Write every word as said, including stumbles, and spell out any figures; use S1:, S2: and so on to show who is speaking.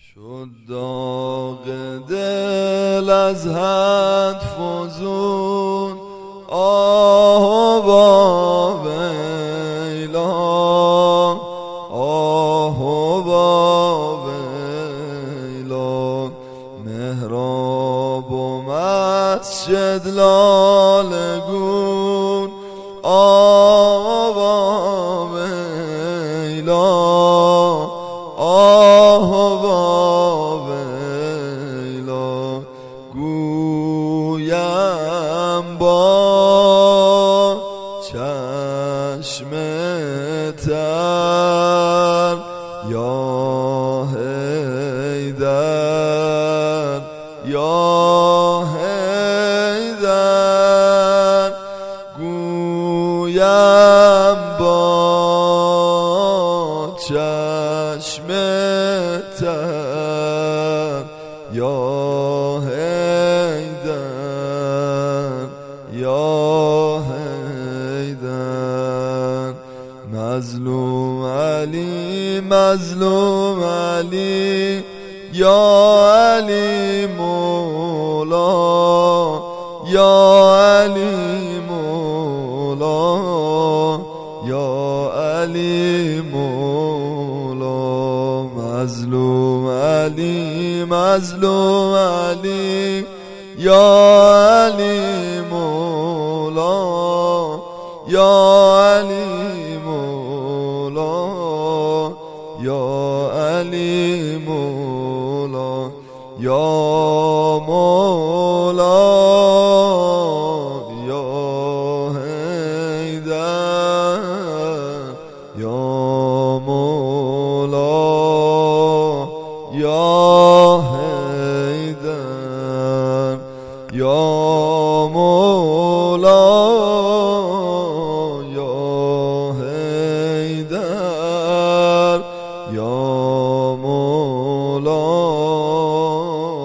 S1: شد داغ دل از حد فزون، آه با ویلان، آه با ویلان. محراب و مسجد لاله گون، آه با ویلان، آه با ویلان. گویم با چشم تر یا حیدر، یا حیدر. گویم با چشم تر یا حیدر، یا حیدر. مظلوم علی، مظلوم علی، یا علی مولا، یا علی مولا، یا علی مولا. مظلوم علی، مظلوم علی، یا علی مولا، یا علی مولا، یا علی مولا. یا مولا، یا حیدر، یا مولا، یا حیدر، یا مولا، یا حیدر، یا مولا.